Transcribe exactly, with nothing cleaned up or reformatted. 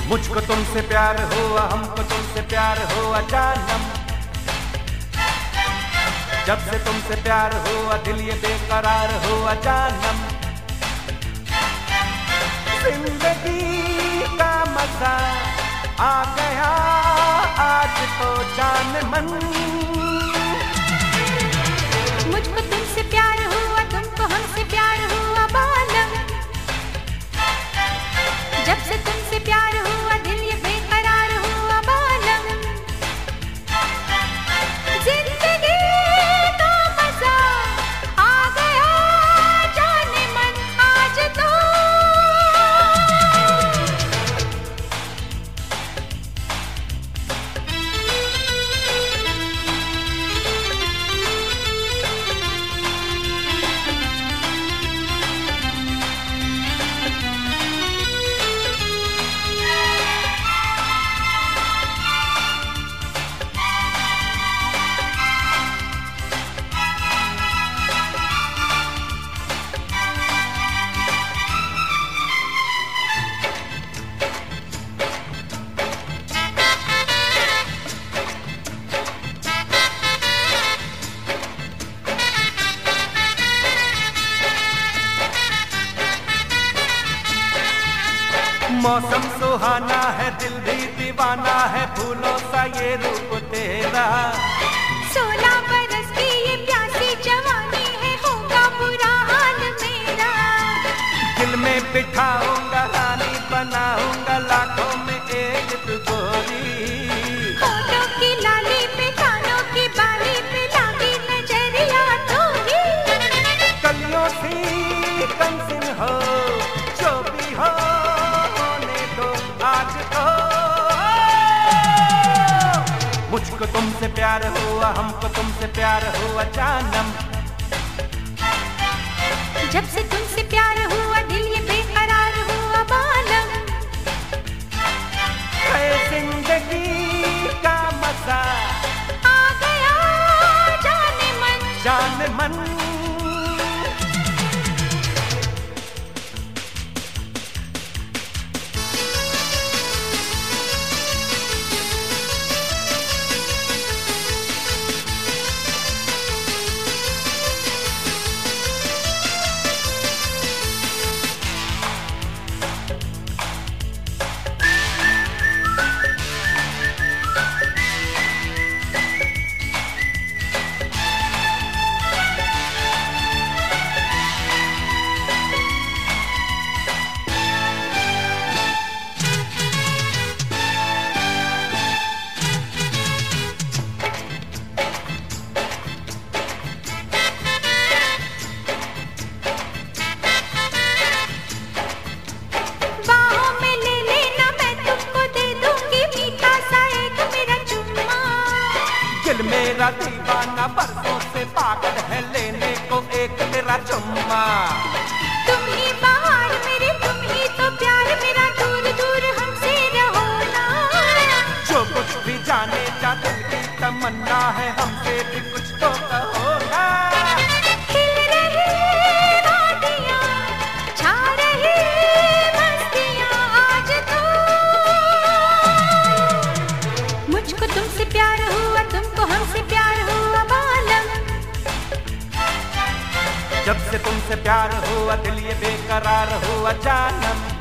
मुझको तुमसे प्यार हुआ, हमको तुमसे प्यार हुआ जानम। जब से तुमसे प्यार हुआ दिल ये बेकरार हुआ जानम। जिंदगी का मजा आ गया आज तो जान मन। मुझको तुमसे प्यार हुआ, तुमको हमसे प्यार हुआ बालम। जब से तुमसे प्यार हुआ दिल ये बेकरार हुआ बालम। जिंदगी का मजा आ गया जाने मन आज तो। मौसम सुहाना है, दिल भी दीवाना है, फूलों सा ये रूप तेरा। सोलह बरस की ये प्यासी जवानी है, होगा बुरा हाल मेरा। दिल में बिठाऊंगा, रानी बनाऊंगा, लाखों में एक तू गोरी। होठों की लाली पे, कानों की बाली पे लागी नजरिया तोरी। कलियों सी कमसिन हो, जो भी हो आज तो। मुझको तुमसे प्यार हुआ, हमको तुमसे प्यार हुआ जानम। जब से तुमसे प्यार हुआ दिल ये बेकरार हुआ बालम। है जिंदगी का मजा आ गया जाने मन जाने मन। दिल मेरा दीवाना बरसों से पागल है लेने को एक तेरा चुम्मा। तुम ही बाहर मेरे, तुम ही तो प्यार मेरा, दूर दूर हमसे रहो ना। जो कुछ भी जाने जा दिल की तमन्ना है, हमसे भी कुछ तो कहो ना। खिल रही वादियां, छा रही मस्तियां आज तो। मुझको तुमसे प्यार हुआ, तुमको हमसे प्यार हुआ बालम। जब से तुमसे प्यार हुआ दिल ये बेकरार हुआ जानम।